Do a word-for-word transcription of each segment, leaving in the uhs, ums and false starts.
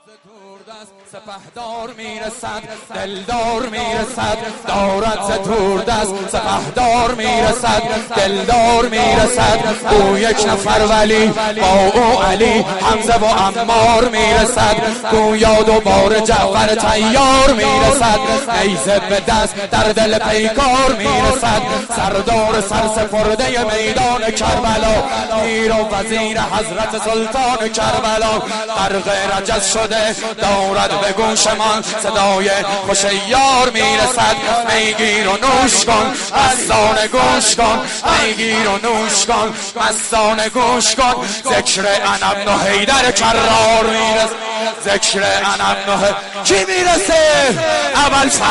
سپهدار میرسد دلدار میرسد دارد ز تور دست سپهدار میرسد دلدار میرسد او یک نفر ولی با او علی حمزه و عمار میرسد گویا دوباره جعفر طیار میرسد نیزه به دست در دل پیکار میرسد سردار سرسپرده میدان کربلا پیر و وزیر حضرت سلطان کربلا غرق رجز شده دارد به گوشمان صدای خوش یار میرسد میگیر و نوش کن مستانه گوش کن میگیر و نوش کن مستانه گوش کن ذکر انا ابن حیدر کرار میرسد ذکر انا ابن کی میرسه ابوالفضل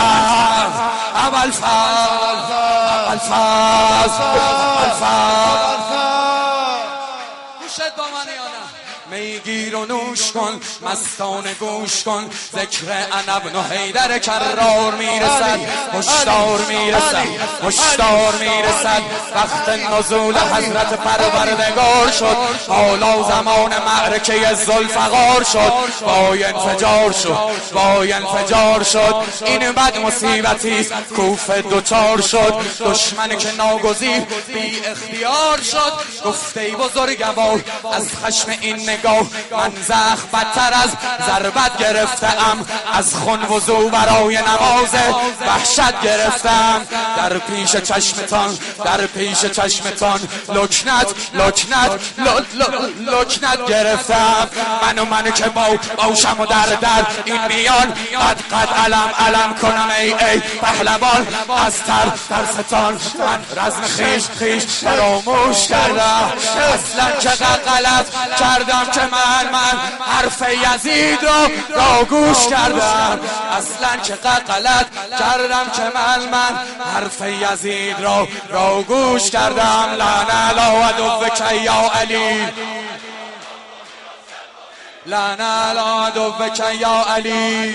ابوالفضل ابوالفضل ابوالفضل گوشت با من یا نه میگیر و نوش کن مستانه گوش کن ذکر انا ابن حیدر کرار میرسد هشدار میرسد هشدار میرسد وقت نزول حضرت پروردگار شد حالا زمان معرکه ذوالفقار شد وای انفجار شد وای انفجار شد این بد مصیبتی است کوفه دوچار شد دشمن که ناگزیر بی اختیار شد گفته ای بزرگوار از خشم این نگاه من زخم بدتر از ضربت گرفتم از خون وضو برای نماز وحشت گرفتم در پیش چشمتان در پیش چشمتان لکنت لکنت لکنت گرفتم منو منو که با باشم و در در این میان قد قد علم علم کنم ای ای پهلوان از تر ترستان من رزم خیش خیش فراموش کردم اصلا چقدر غلط کردم که من من حرف یزید رو را گوش کردم اصلا چقدر غلط کردم که من من حرف یزید را را گوش کردم لعنه لا عدوک یا علی لعنه لا عدوک یا علی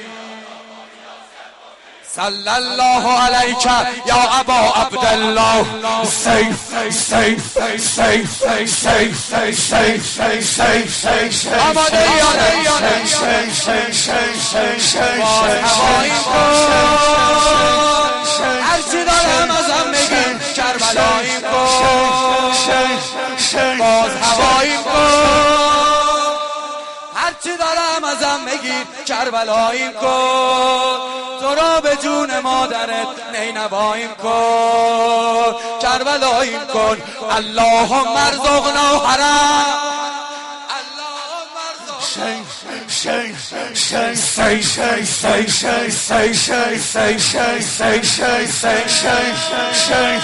صلی الله علیک یا ابا عبدالله سیف سیف سیف سیف سیف سیف آماده یانه هرچی دارم ازم بگیر کربلاییم کن باز هواییم کن هرچی دارم ازم بگیر کربلاییم کن تو را به جون مادرت نینواییم کن کربلاییم کن اللهم ارزقنا حرم اللهم ارزقنا شی شی شی شی شی شی شی شی شی شی شی شی شی شی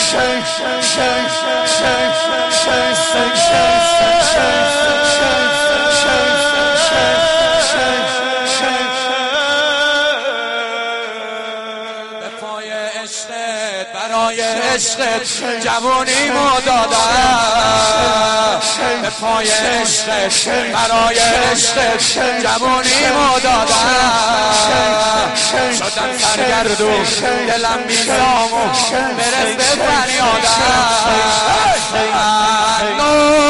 برای عشقت جوانیمو دادم به پای عشقت برای عشقت جوانیمو دادم شدم سرگردون دلم میزامو برس به فریادم منو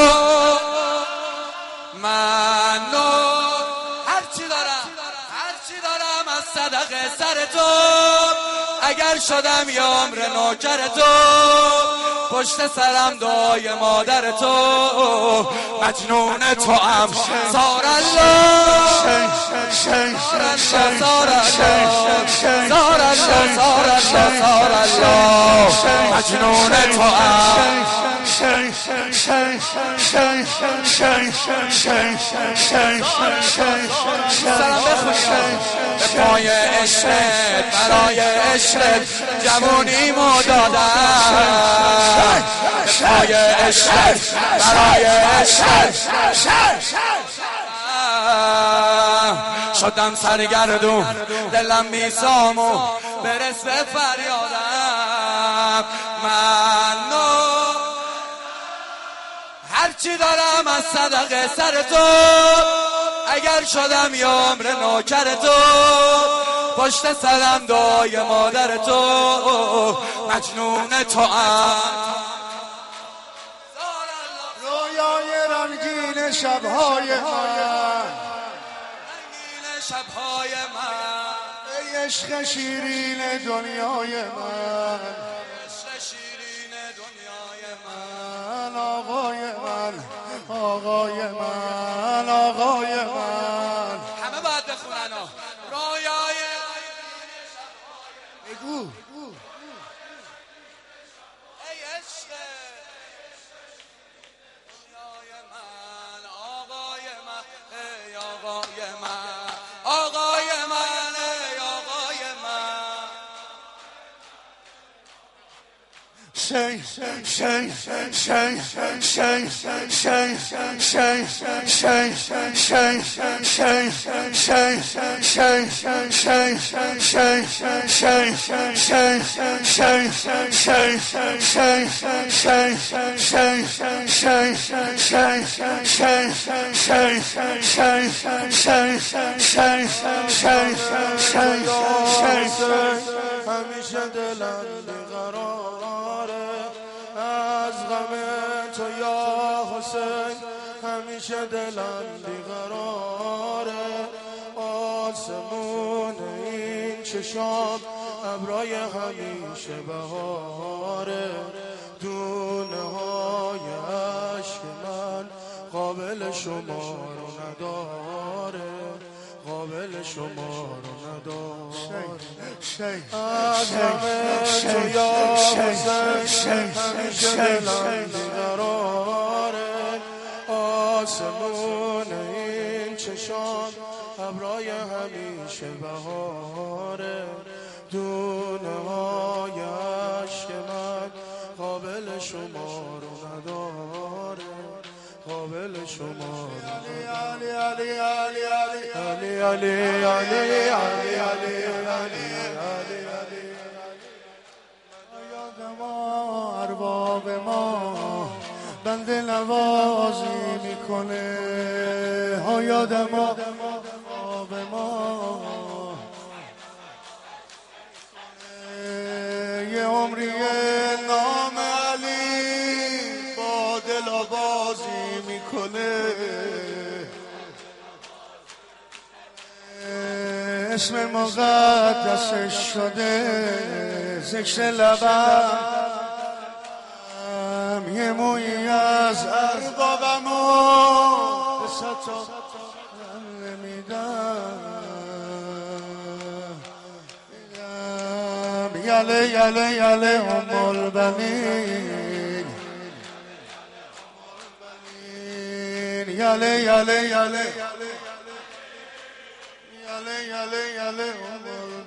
منو هرچی دارم هرچی دارم از صدقه سر تو اگر شدم یا عمر نوکر تو پشت سرم دعای مادر تو مجنون تو ام سار الله سار الله سار الله سار الله سار الله مجنون تو ام سلام بخونیم به پای عشقت برای عشقت جوانیمو دادم به پای عشقت برای عشقت شدم سرگردون دلم میسامو برس به فریادم منو هرچی دارم از صدقه سر تو اگر شدم یا عمر نوکر تو پشت سرم دعای مادر تو مجنون تو ام رویای رنگین شبهای من شبهای من، ای عشق شیرین دنیای من، عشق شیرین دنیای من، آقای من، آقای من، آقای من. همه باید بخونن رویای بگو ای عشق دنیای من، آقای من، ای آقای من، آقای من، ای آقای من. شی شی شی شی شی شی شی شی همیشه دلم بیقراره از غم تو یا حسین، همیشه دلم بیقراره. آسمون این چشام ابرای همیشه بهاره، دونه های عشق من قابل شما رو نداره، قابل شما رو نداره. از همه تو یا حسین همیشه دلم بیقراره. آسمون این چشام ابرای همیشه بهاره، دونه های عشق من قابل شما رو نداره، قابل شما رو علی علی علی علی علی علی علی علی علی علی علی. یاد ما ارباب ما بنده نوازی میکنه، ها یاد ما ارباب ما یه عمری نام علی با دل بازی میکنه. اسم مقدسش شده ذکر لبم، یه مویی از اربابمو به ستا نمیدم. یله یله یله ام البنین، یله یله یله یله یله یله ام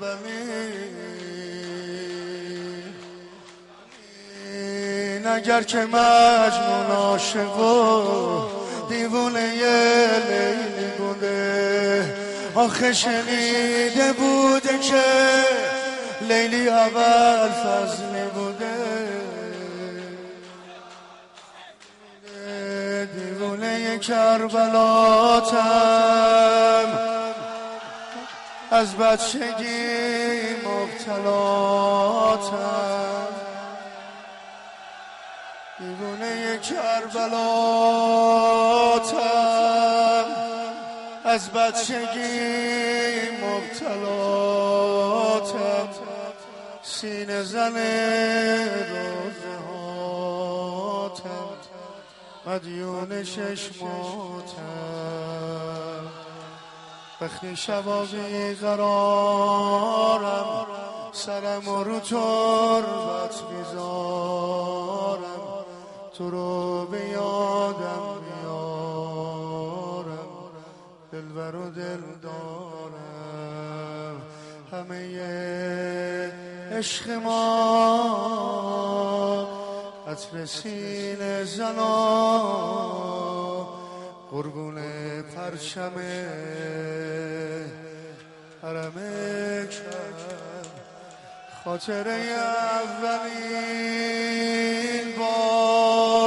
البنین. اگر که مجنون عاشق و دیوونه یه لیلی بوده، آخه شنیده بوده که لیلی اول فضلی بوده. دیوونه کربلاتم از بچگی مبتلاتم، دیوونه کربلاتم از بچگی مبتلاتم. سینه زن روزه هاتم، مدیون چشماتم. وقتی شبا بیقرارم سرم رو تربت میذارم، تو رو به یادم میارم، دلبر و دل دارم. همه عشق ما عطر سینه زنا، قربون پرچم حرم کرد. خاطره اولین بار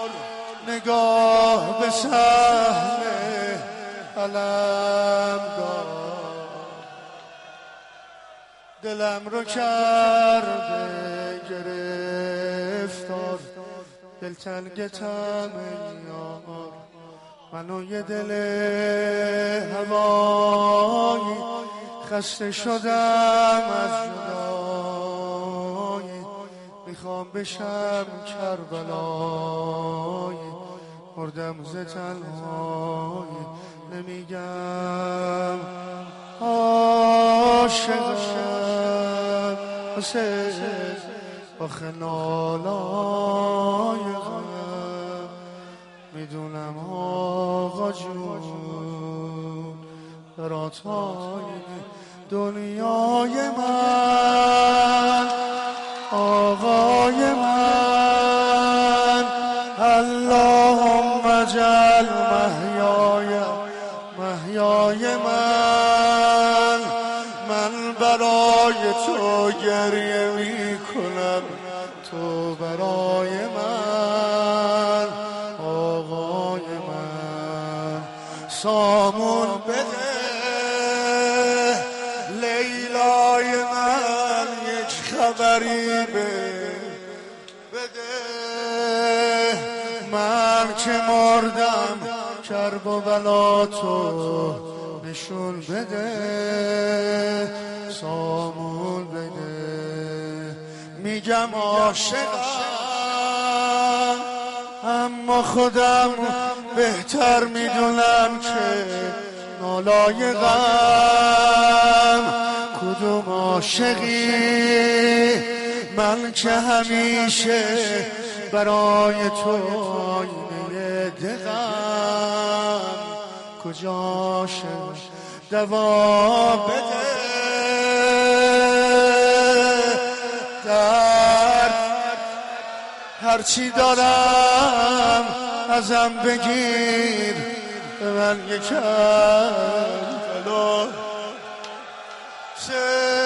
نگاه به صحنه علم داد، دلم رو کرده گرفتار. دلتنگتم یار، منو یه دل هوای خسته شدم از جدایی، میخوام بشم کربلایی، مردم ز تنهایی، نمیگم عاشقم حسین آخه نالای غم، میدونم آقا جون براتای دنیای من، آقای من. اللهم اجعل محیای محیای من، من برای تو گریه می کنم، تو برای من، آقای من. سامون بده لیلای من، یک خبری بده، من که مردم کرب و بلا تو نشون بده، سامون بده. میگم عاشقم اما خودم بهتر میدونم که نالایقم. کدوم عاشقی من که همیشه برای تو آینه دقم، کجا عاشق دوا بده، درد هرچی دارم ازم بگیر، به من یکم بلا